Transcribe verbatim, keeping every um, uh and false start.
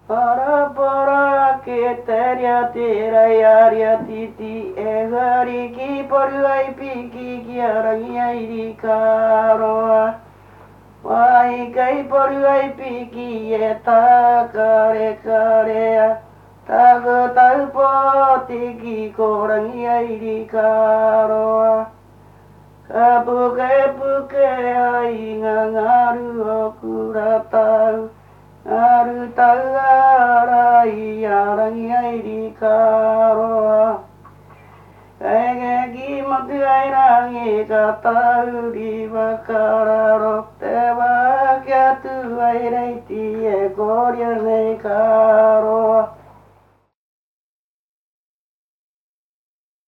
Para para ke teria tera yaria titi e hari ki poru ai piki ki arangi ai ri karoa. Wai kai poru ai piki e tā kare karea. Tago tau po tiki korangi ai ri karoa. Ka puke puke ai ngā ngaru o kuratau. Ngaru tau arai arangi ai ri karoa. Ege ki motu ai rangi ka tau ri wakararo. Te wā kia tu ai reiti e koria nei karoa.